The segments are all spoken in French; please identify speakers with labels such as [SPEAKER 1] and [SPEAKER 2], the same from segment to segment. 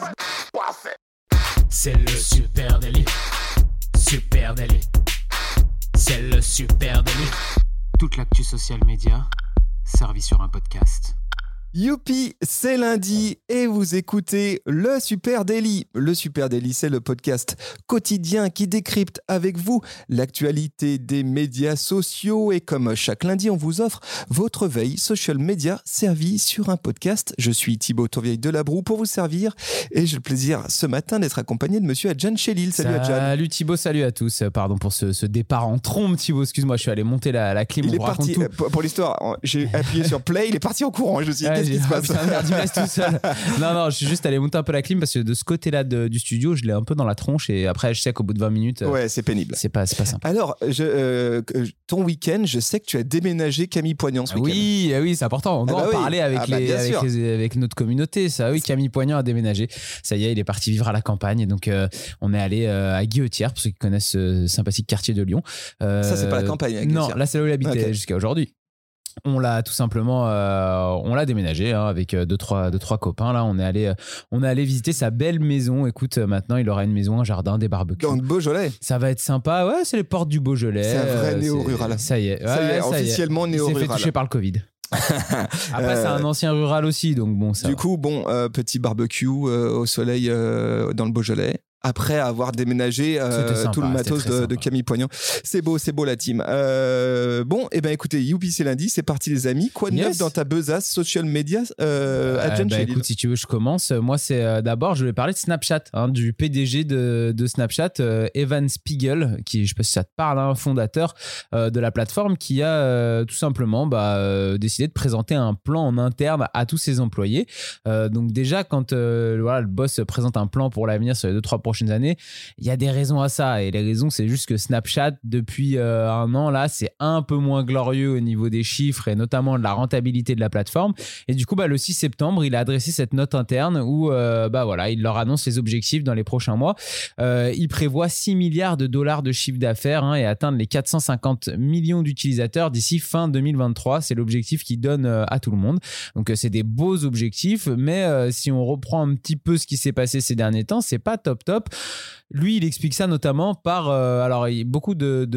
[SPEAKER 1] C'est le super délit. Super délit. C'est le super délit. Toute l'actu social média servie sur un podcast.
[SPEAKER 2] Youpi, c'est lundi et vous écoutez le Super Daily. Le Super Daily, c'est le podcast quotidien qui décrypte avec vous l'actualité des médias sociaux. Et comme chaque lundi, on vous offre votre veille social media servie sur un podcast. Je suis Thibaut Tourvieille de Labroue pour vous servir et j'ai le plaisir ce matin d'être accompagné de monsieur Adjan Chélil. Salut Adjan.
[SPEAKER 3] Salut Thibaut, salut à tous. Pardon pour ce départ en trombe Thibaut, excuse-moi, je suis allé monter la clim.
[SPEAKER 2] Il est parti, pour l'histoire, j'ai appuyé sur play, il est parti en courant. Je me suis dit, qu'est-ce qui se passe ?
[SPEAKER 3] Tout seul. Non, je suis juste allé monter un peu la clim parce que de ce côté-là du studio, je l'ai un peu dans la tronche et après, je sais qu'au bout de 20 minutes,
[SPEAKER 2] ouais, c'est pénible.
[SPEAKER 3] C'est pas simple.
[SPEAKER 2] Alors, ton week-end, je sais que tu as déménagé Camille Poignant ce week-end.
[SPEAKER 3] Oui, c'est important. On doit en parler avec notre communauté. Ça, oui, Camille Poignant a déménagé. Ça y est, il est parti vivre à la campagne. Donc, on est allé à Guillotière, pour ceux qui connaissent ce sympathique quartier de Lyon.
[SPEAKER 2] Ça, c'est pas la campagne.
[SPEAKER 3] Non, là, c'est là où il habitait jusqu'à aujourd'hui. On l'a tout simplement on l'a déménagé avec deux trois copains là. On est allé visiter sa belle maison. Écoute, maintenant il aura une maison, un jardin, des barbecues
[SPEAKER 2] dans le Beaujolais.
[SPEAKER 3] Ça va être sympa. Ouais, c'est les portes du Beaujolais.
[SPEAKER 2] C'est un vrai néo-rural.
[SPEAKER 3] Ça y est,
[SPEAKER 2] officiellement néo-rural.
[SPEAKER 3] Il s'est fait toucher par le Covid. Après c'est un ancien rural aussi, donc bon ça.
[SPEAKER 2] Du coup petit barbecue au soleil dans le Beaujolais. Après avoir déménagé tout le matos de Camille Poignant. C'est beau la team. Bon, et ben écoutez, youpi, c'est lundi, c'est parti les amis. Quoi de neuf dans ta besace social media Adjan Chélil ?
[SPEAKER 3] Écoute, si tu veux, je commence. Moi, c'est d'abord, je vais parler de Snapchat, du PDG de Snapchat, Evan Spiegel, qui, je sais pas si ça te parle, fondateur de la plateforme, qui a tout simplement décidé de présenter un plan en interne à tous ses employés. Donc déjà, quand le boss présente un plan pour l'avenir sur les 2-3 prochaines années, il y a des raisons à ça et les raisons c'est juste que Snapchat depuis un an là c'est un peu moins glorieux au niveau des chiffres et notamment de la rentabilité de la plateforme et du coup le 6 septembre il a adressé cette note interne où il leur annonce les objectifs dans les prochains mois. Il prévoit 6 milliards de dollars de chiffre d'affaires et atteindre les 450 millions d'utilisateurs d'ici fin 2023. C'est l'objectif qu'il donne à tout le monde, donc c'est des beaux objectifs mais si on reprend un petit peu ce qui s'est passé ces derniers temps, c'est pas top. Lui, il explique ça notamment par il y a beaucoup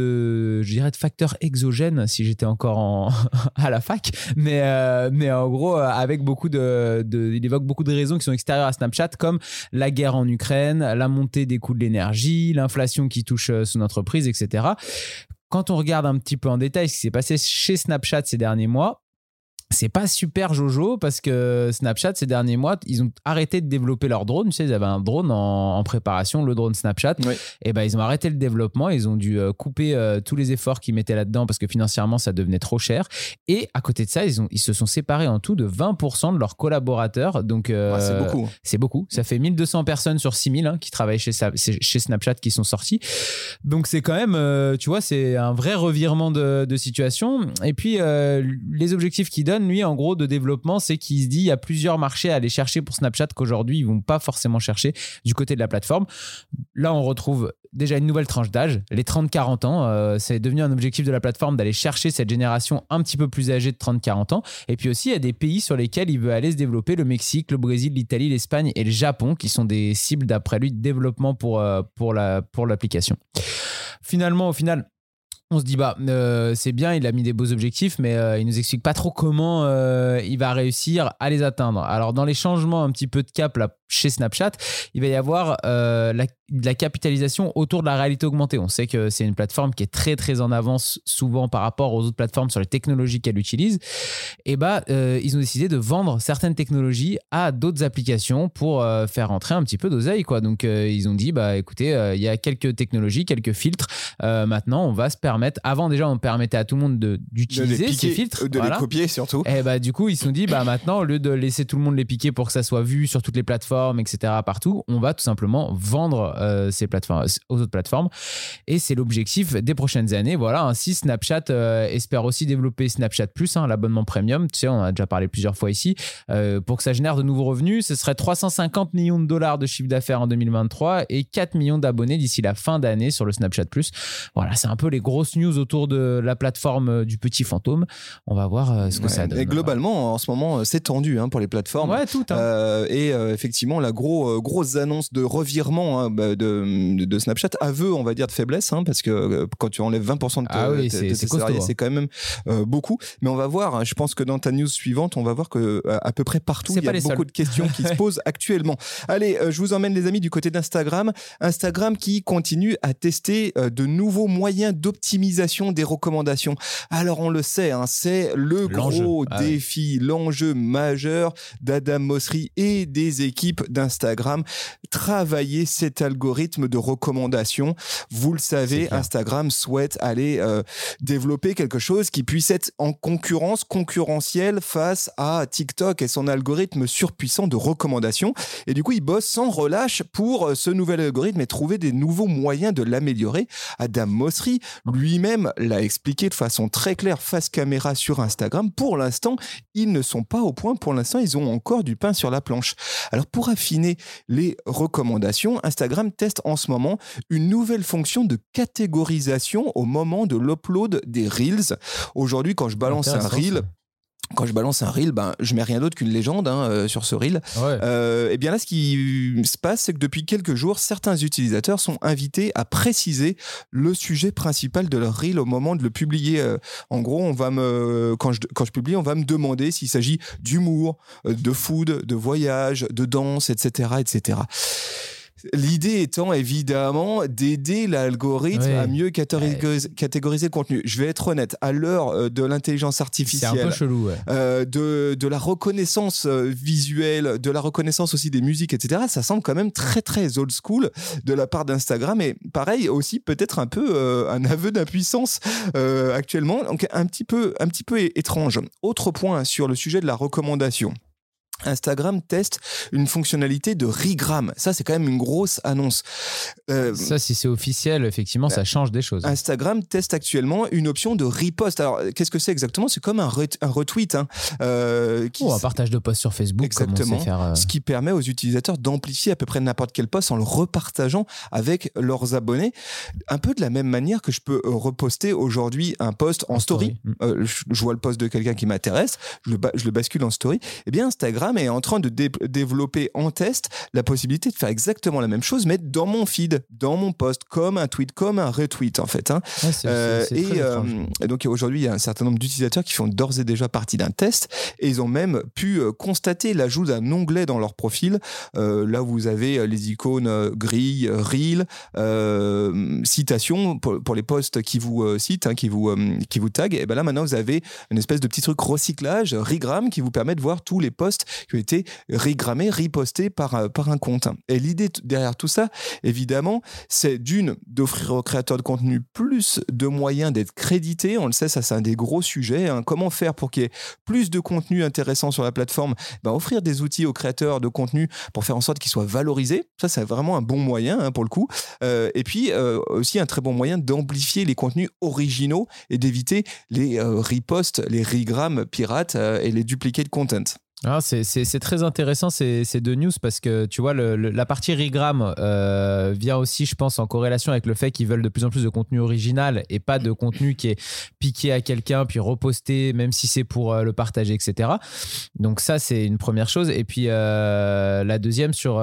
[SPEAKER 3] de facteurs exogènes si j'étais encore à la fac, mais en gros avec beaucoup il évoque beaucoup de raisons qui sont extérieures à Snapchat comme la guerre en Ukraine, la montée des coûts de l'énergie, l'inflation qui touche son entreprise, etc. Quand on regarde un petit peu en détail ce qui s'est passé chez Snapchat ces derniers mois, c'est pas super jojo parce que Snapchat ces derniers mois ils ont arrêté de développer leur drone. Tu sais, ils avaient un drone en préparation, le drone Snapchat. Oui. Et ils ont arrêté le développement, ils ont dû couper tous les efforts qu'ils mettaient là-dedans parce que financièrement ça devenait trop cher. Et à côté de ça ils se sont séparés en tout de 20% de leurs collaborateurs. Donc
[SPEAKER 2] c'est beaucoup.
[SPEAKER 3] C'est beaucoup. Ça fait 1200 personnes sur 6000 qui travaillent chez Snapchat qui sont sortis. Donc c'est quand même tu vois, c'est un vrai revirement de situation. Et puis les objectifs qu'ils donnent lui en gros de développement, c'est qu'il se dit il y a plusieurs marchés à aller chercher pour Snapchat qu'aujourd'hui ils vont pas forcément chercher du côté de la plateforme. Là on retrouve déjà une nouvelle tranche d'âge, les 30-40 ans. C'est devenu un objectif de la plateforme d'aller chercher cette génération un petit peu plus âgée de 30-40 ans. Et puis aussi il y a des pays sur lesquels il veut aller se développer, le Mexique, le Brésil, l'Italie, l'Espagne et le Japon qui sont des cibles d'après lui de développement pour l'application. Finalement, au final on se dit c'est bien, il a mis des beaux objectifs mais il nous explique pas trop comment il va réussir à les atteindre. Alors dans les changements un petit peu de cap là chez Snapchat, il va y avoir de la capitalisation autour de la réalité augmentée. On sait que c'est une plateforme qui est très très en avance souvent par rapport aux autres plateformes sur les technologies qu'elle utilise. Et ils ont décidé de vendre certaines technologies à d'autres applications pour faire rentrer un petit peu d'oseille quoi. Donc ils ont dit écoutez, il y a quelques technologies, quelques filtres. Maintenant on va se permettre, avant déjà on permettait à tout le monde d'utiliser ces filtres,
[SPEAKER 2] de les copier surtout. Et
[SPEAKER 3] du coup ils se sont dit maintenant au lieu de laisser tout le monde les piquer pour que ça soit vu sur toutes les plateformes, etc. partout, on va tout simplement vendre ces plateformes aux autres plateformes et c'est l'objectif des prochaines années. Voilà, ainsi Snapchat espère aussi développer Snapchat Plus, l'abonnement premium, tu sais, on en a déjà parlé plusieurs fois ici, pour que ça génère de nouveaux revenus. Ce serait 350 millions de dollars de chiffre d'affaires en 2023 et 4 millions d'abonnés d'ici la fin d'année sur le Snapchat Plus. Voilà, c'est un peu les grosses grosse news autour de la plateforme du petit fantôme. On va voir ce que ça donne.
[SPEAKER 2] Et globalement, en ce moment, c'est tendu pour les plateformes.
[SPEAKER 3] Ouais, tout.
[SPEAKER 2] Et effectivement, la grosse annonce de revirement de Snapchat, aveu, on va dire, de faiblesse, parce que quand tu enlèves 20% de tes salariés, c'est quand même beaucoup. Mais on va voir, je pense que dans ta news suivante, on va voir qu'à peu près partout, il y a beaucoup de questions qui se posent actuellement. Allez, je vous emmène, les amis, du côté d'Instagram. Instagram qui continue à tester de nouveaux moyens d'optimisation des recommandations. Alors, on le sait, c'est le gros défi, l'enjeu majeur d'Adam Mosseri et des équipes d'Instagram. Travailler cet algorithme de recommandation. Vous le savez, Instagram souhaite aller développer quelque chose qui puisse être en concurrentiel face à TikTok et son algorithme surpuissant de recommandation. Et du coup, il bosse sans relâche pour ce nouvel algorithme et trouver des nouveaux moyens de l'améliorer. Adam Mosseri lui-même l'a expliqué de façon très claire face caméra sur Instagram. Pour l'instant, ils ne sont pas au point. Pour l'instant, ils ont encore du pain sur la planche. Alors, pour affiner les recommandations, Instagram teste en ce moment une nouvelle fonction de catégorisation au moment de l'upload des Reels. Aujourd'hui, quand je balance un Reel, je mets rien d'autre qu'une légende sur ce Reel. Ouais. Et bien là, ce qui se passe, c'est que depuis quelques jours, certains utilisateurs sont invités à préciser le sujet principal de leur Reel au moment de le publier. En gros, quand je publie, on va me demander s'il s'agit d'humour, de food, de voyage, de danse, etc., etc. L'idée étant évidemment d'aider l'algorithme à mieux catégoriser le contenu. Je vais être honnête, à l'heure de l'intelligence artificielle,
[SPEAKER 3] c'est un peu chelou,
[SPEAKER 2] de la reconnaissance visuelle, de la reconnaissance aussi des musiques, etc., ça semble quand même très très old school de la part d'Instagram, et pareil aussi peut-être un peu un aveu d'impuissance actuellement, donc un petit peu étrange. Autre point sur le sujet de la recommandation. Instagram teste une fonctionnalité de regram. Ça, c'est quand même une grosse annonce.
[SPEAKER 3] Ça, si c'est officiel, effectivement, ça change des choses.
[SPEAKER 2] Instagram teste actuellement une option de repost. Alors, qu'est-ce que c'est exactement ? C'est comme un retweet.
[SPEAKER 3] Un partage de posts sur Facebook.
[SPEAKER 2] Exactement.
[SPEAKER 3] Comme on sait faire,
[SPEAKER 2] Ce qui permet aux utilisateurs d'amplifier à peu près n'importe quel post en le repartageant avec leurs abonnés. Un peu de la même manière que je peux reposter aujourd'hui un post en story. Je vois le post de quelqu'un qui m'intéresse, je le bascule en story. Eh bien, Instagram est en train de développer en test la possibilité de faire exactement la même chose, mais dans mon feed, dans mon post, comme un tweet, comme un retweet en fait. Et donc aujourd'hui, il y a un certain nombre d'utilisateurs qui font d'ores et déjà partie d'un test, et ils ont même pu constater l'ajout d'un onglet dans leur profil. Là, vous avez les icônes grille, reel, citation pour les posts qui vous citent, qui vous taguent. Et ben là, maintenant, vous avez une espèce de petit truc recyclage, regram, qui vous permet de voir tous les posts qui ont été regrammés, repostés par un compte. Et l'idée derrière tout ça, évidemment, c'est d'offrir aux créateurs de contenu plus de moyens d'être crédités. On le sait, ça c'est un des gros sujets. Comment faire pour qu'il y ait plus de contenu intéressant sur la plateforme ? Offrir des outils aux créateurs de contenu pour faire en sorte qu'ils soient valorisés. Ça, c'est vraiment un bon moyen pour le coup. Et puis, aussi un très bon moyen d'amplifier les contenus originaux et d'éviter les reposts, les regrams pirates et les duplicated content.
[SPEAKER 3] Ah, c'est très intéressant ces deux news, parce que tu vois la partie regram vient aussi, je pense, en corrélation avec le fait qu'ils veulent de plus en plus de contenu original et pas de contenu qui est piqué à quelqu'un puis reposté même si c'est pour le partager, etc. Donc ça, c'est une première chose. Et puis la deuxième sur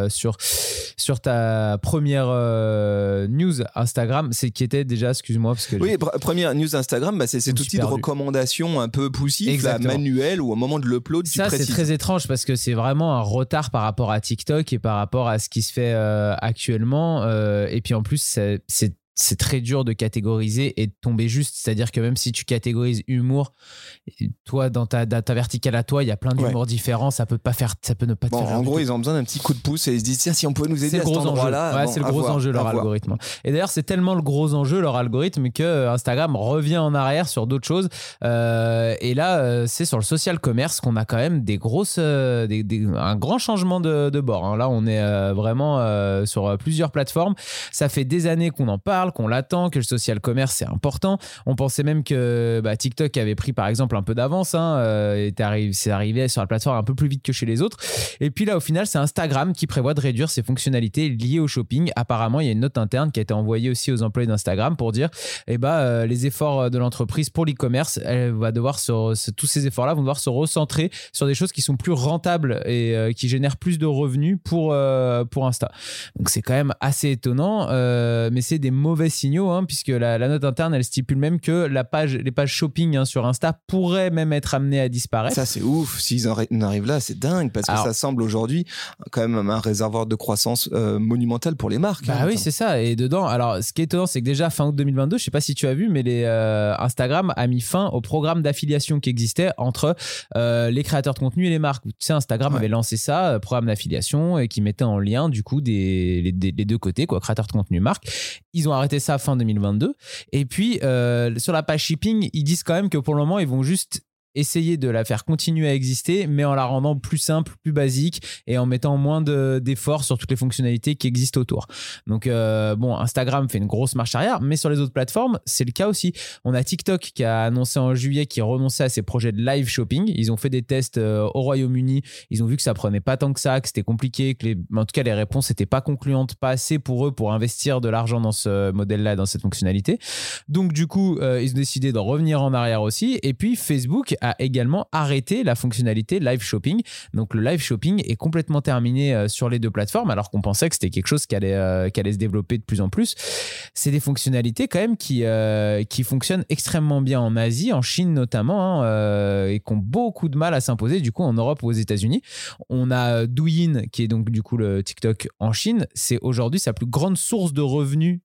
[SPEAKER 3] ta première news Instagram, c'est qui était déjà, excuse-moi parce que
[SPEAKER 2] première news Instagram, c'est cet outil de recommandation un peu poussif, manuel, ou au moment de l'upload
[SPEAKER 3] ça, c'est très étrange parce que c'est vraiment un retard par rapport à TikTok et par rapport à ce qui se fait actuellement. Et puis en plus, c'est très dur de catégoriser et de tomber juste. C'est-à-dire que même si tu catégorises humour, toi, dans ta verticale à toi, il y a plein d'humours différents. Ça peut ne pas te faire.
[SPEAKER 2] En gros, ils ont besoin d'un petit coup de pouce et ils se disent tiens, si on pouvait nous aider à cet endroit-là.
[SPEAKER 3] C'est le gros enjeu, leur algorithme. Et d'ailleurs, c'est tellement le gros enjeu, leur algorithme, que Instagram revient en arrière sur d'autres choses. Et là, c'est sur le social commerce qu'on a quand même un grand changement de bord. Là, on est vraiment sur plusieurs plateformes. Ça fait des années qu'on en parle. parle, qu'on l'attend, que le social commerce c'est important. On pensait même que TikTok avait pris par exemple un peu d'avance, c'est arrivé sur la plateforme un peu plus vite que chez les autres. Et puis là au final c'est Instagram qui prévoit de réduire ses fonctionnalités liées au shopping. Apparemment il y a une note interne qui a été envoyée aussi aux employés d'Instagram pour dire les efforts de l'entreprise pour l'e-commerce, tous ces efforts-là vont devoir se recentrer sur des choses qui sont plus rentables et qui génèrent plus de revenus pour Insta. Donc c'est quand même assez étonnant, mais c'est des mauvais signaux, puisque la note interne elle stipule même que les pages shopping sur Insta pourraient même être amenées à disparaître.
[SPEAKER 2] Ça c'est ouf, s'ils en arrivent là c'est dingue, parce que ça semble aujourd'hui quand même un réservoir de croissance monumental pour les marques.
[SPEAKER 3] Oui, c'est ça. Et dedans, alors ce qui est étonnant c'est que déjà fin août 2022, je sais pas si tu as vu, mais Instagram a mis fin au programme d'affiliation qui existait entre les créateurs de contenu et les marques. Tu sais, Instagram avait lancé ça, programme d'affiliation, et qui mettait en lien du coup les deux côtés, quoi, créateurs de contenu, marques. Ils ont arrêté ça fin 2022. Et puis sur la page shipping, ils disent quand même que pour le moment ils vont juste essayer de la faire continuer à exister, mais en la rendant plus simple, plus basique, et en mettant moins d'efforts sur toutes les fonctionnalités qui existent autour. Donc Instagram fait une grosse marche arrière, mais sur les autres plateformes c'est le cas aussi. On a TikTok qui a annoncé en juillet qu'il renonçait à ses projets de live shopping. Ils ont fait des tests au Royaume-Uni, ils ont vu que ça prenait pas tant que ça, que c'était compliqué, en tout cas les réponses n'étaient pas concluantes, pas assez pour eux pour investir de l'argent dans ce modèle-là, dans cette fonctionnalité. Donc du coup ils ont décidé de revenir en arrière aussi. Et puis Facebook a également arrêté la fonctionnalité live shopping. Donc le live shopping est complètement terminé sur les deux plateformes, alors qu'on pensait que c'était quelque chose qui allait se développer de plus en plus. C'est des fonctionnalités quand même qui fonctionnent extrêmement bien en Asie, en Chine notamment, et qui ont beaucoup de mal à s'imposer du coup en Europe ou aux États-Unis. On a Douyin qui est donc du coup le TikTok en Chine. C'est aujourd'hui sa plus grande source de revenus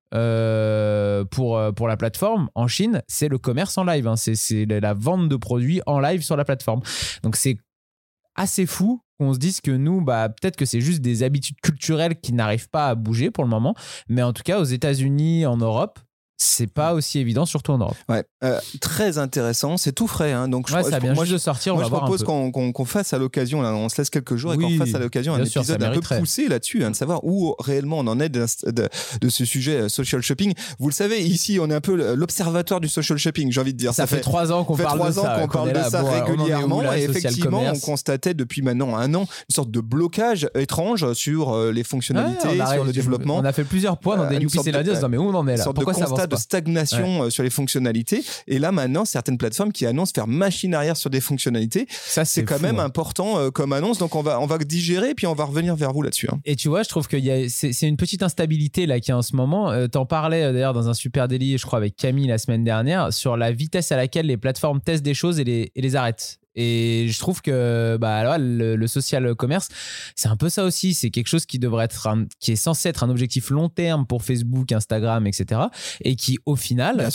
[SPEAKER 3] pour la plateforme en Chine, c'est le commerce en live, c'est la vente de produits en live sur la plateforme. Donc c'est assez fou qu'on se dise que nous, peut-être que c'est juste des habitudes culturelles qui n'arrivent pas à bouger pour le moment, mais en tout cas aux États-Unis, en Europe, c'est pas aussi évident, surtout en Europe.
[SPEAKER 2] Ouais, très intéressant, c'est tout frais, donc
[SPEAKER 3] ça vient juste de sortir.
[SPEAKER 2] Moi je propose qu'on fasse à l'occasion, là, on se laisse quelques jours et qu'on fasse à l'occasion un épisode un peu poussé là-dessus, de savoir où réellement on en est de ce sujet social shopping. Vous le savez, ici on est un peu l'observateur du social shopping, j'ai envie de dire.
[SPEAKER 3] Ça fait 3 ans qu'on parle de ça
[SPEAKER 2] régulièrement, et effectivement on constatait depuis maintenant un an une sorte de blocage étrange sur les fonctionnalités, sur le développement.
[SPEAKER 3] On a fait plusieurs points dans des Youpi c'est lundi, mais où on en est là? Pourquoi ça avance?
[SPEAKER 2] De stagnation sur les fonctionnalités, et là maintenant certaines plateformes qui annoncent faire machine arrière sur des fonctionnalités. Ça c'est quand même important comme annonce, donc on va digérer puis on va revenir vers vous là-dessus.
[SPEAKER 3] Et tu vois, je trouve que c'est une petite instabilité là qu'il y a en ce moment. T'en parlais d'ailleurs dans un super délit, je crois avec Camille la semaine dernière, sur la vitesse à laquelle les plateformes testent des choses et les arrêtent. Et je trouve que le social commerce, c'est un peu ça aussi. C'est quelque chose qui devrait être qui est censé être un objectif long terme pour Facebook, Instagram, etc. Et qui, au final,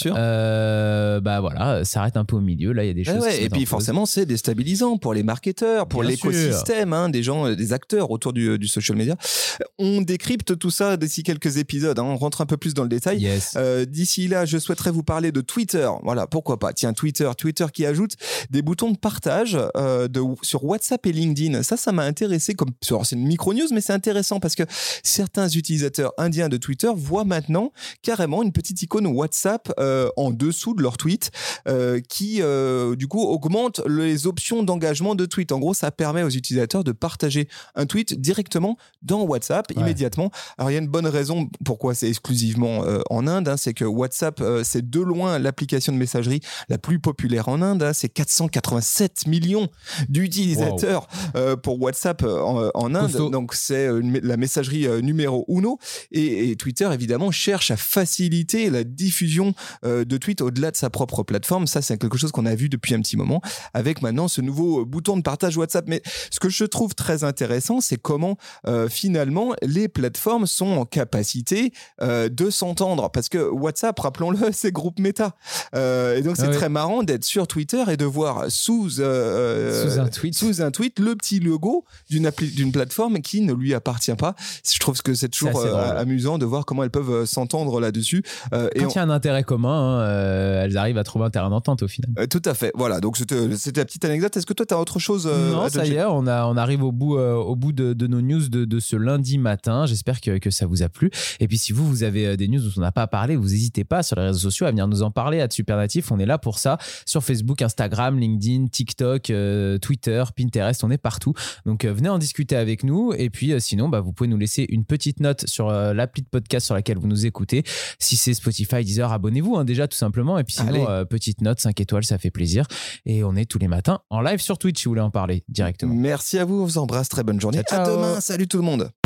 [SPEAKER 3] s'arrête un peu au milieu. Là, il y a des choses.
[SPEAKER 2] Et puis forcément, c'est déstabilisant pour les marketeurs, pour l'écosystème, des gens, des acteurs autour du social media. On décrypte tout ça d'ici quelques épisodes. On rentre un peu plus dans le détail.
[SPEAKER 3] Yes.
[SPEAKER 2] D'ici là, je souhaiterais vous parler de Twitter. Voilà, pourquoi pas. Tiens, Twitter qui ajoute des boutons de partage sur WhatsApp et LinkedIn. Ça m'a intéressé. C'est une micro-news, mais c'est intéressant parce que certains utilisateurs indiens de Twitter voient maintenant carrément une petite icône WhatsApp en dessous de leur tweet qui, du coup, augmente les options d'engagement de tweet. En gros, ça permet aux utilisateurs de partager un tweet directement dans WhatsApp immédiatement. Alors, il y a une bonne raison pourquoi c'est exclusivement en Inde. C'est que WhatsApp, c'est de loin l'application de messagerie la plus populaire en Inde. C'est 487 millions d'utilisateurs pour WhatsApp en Inde. Costaud. Donc c'est la messagerie numéro uno, et Twitter évidemment cherche à faciliter la diffusion de tweets au-delà de sa propre plateforme. Ça c'est quelque chose qu'on a vu depuis un petit moment avec maintenant ce nouveau bouton de partage WhatsApp. Mais ce que je trouve très intéressant, c'est comment finalement les plateformes sont en capacité de s'entendre, parce que WhatsApp, rappelons-le, c'est groupe Meta, et donc c'est très marrant d'être sur Twitter et de voir sous
[SPEAKER 3] sous un tweet
[SPEAKER 2] le petit logo d'une plateforme qui ne lui appartient pas. Je trouve que c'est toujours amusant de voir comment elles peuvent s'entendre là-dessus.
[SPEAKER 3] Quand il y a un intérêt commun, elles arrivent à trouver un terrain d'entente au final.
[SPEAKER 2] Tout à fait. Voilà, donc c'était la petite anecdote. Est-ce que toi, tu as autre chose
[SPEAKER 3] Non, ça y est, on arrive au bout de nos news de ce lundi matin. J'espère que ça vous a plu. Et puis, si vous avez des news dont on n'a pas parlé, vous n'hésitez pas sur les réseaux sociaux à venir nous en parler. @supernatif, on est là pour ça. Sur Facebook, Instagram, LinkedIn, TikTok, Twitter, Pinterest, on est partout. Donc, venez en discuter avec nous. Et puis, sinon, vous pouvez nous laisser une petite note sur l'appli de podcast sur laquelle vous nous écoutez. Si c'est Spotify, Deezer, abonnez-vous déjà tout simplement. Et puis sinon, petite note, 5 étoiles, ça fait plaisir. Et on est tous les matins en live sur Twitch si vous voulez en parler directement.
[SPEAKER 2] Merci à vous, on vous embrasse, très bonne journée.
[SPEAKER 3] Ciao, ciao.
[SPEAKER 2] À demain, salut tout le monde.